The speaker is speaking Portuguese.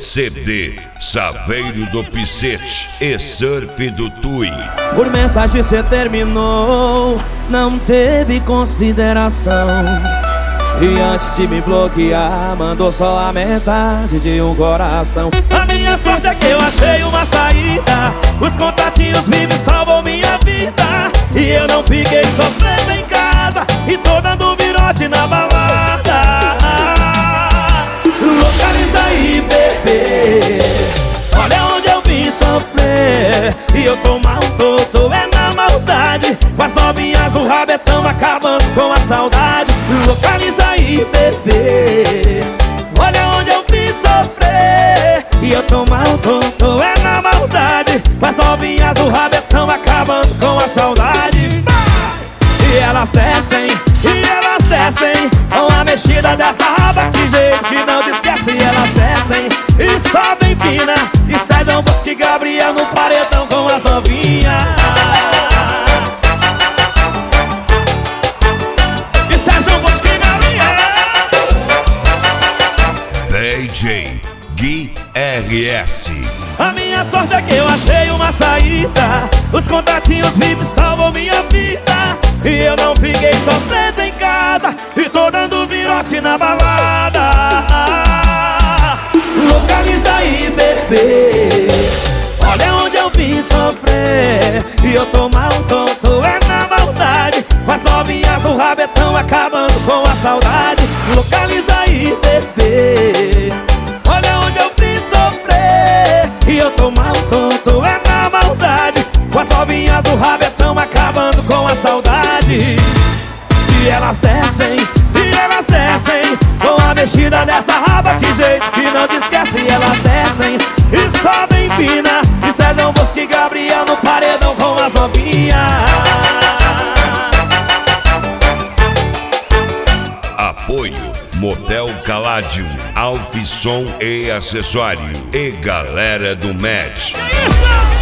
CD Saveiro do Picete e Surf do Tui. Por mensagem cê terminou, não teve consideração. E antes de me bloquear, mandou só a metade de um coração. A minha sorte é que eu achei uma saída, os contatinhos vivos salvam minha vida. E eu não fiquei sofrendo em casa, e tô dando virote na balada. Localiza aí, bebê, olha onde eu vim sofrer. E eu tô mal, tô é na maldade. Com as novinhas o rabetão acabando com a saudade. Localiza aí, bebê, olha onde eu vim sofrer. E eu tô mal, tô é na maldade. Com as novinhas o rabetão acabando com a saudade. E elas descem, com a mexida dessa raba, que jeito que não te esquece. Elas descem e sobem pina, e Sérgio Bosque e Gabriel no paredão com as novinhas. E Sérgio Bosque e Gabriel. DJ Gui RS. A minha sorte é que eu achei uma saída, os contatinhos vivos salvam minha vida. E eu não fiquei sofrendo em casa, e tô dando virote na balada. Localiza aí, bebê, olha onde eu vim sofrer. E eu tô mal, tô é na maldade. Com as novinhas o rabetão acabando com a saudade. Localiza aí, bebê, olha onde eu vim sofrer. E eu tô mal, tô é na maldade. Com as novinhas o rabetão acabando com a saudade. E elas descem, com a mexida dessa raba, que jeito que não te esquece. Elas descem e sobem pina, e Sérgio Bosque e Gabriel no paredão com as novinhas. Apoio Motel Caladium, Alfissom e Acessório e Galera do Match. Isso!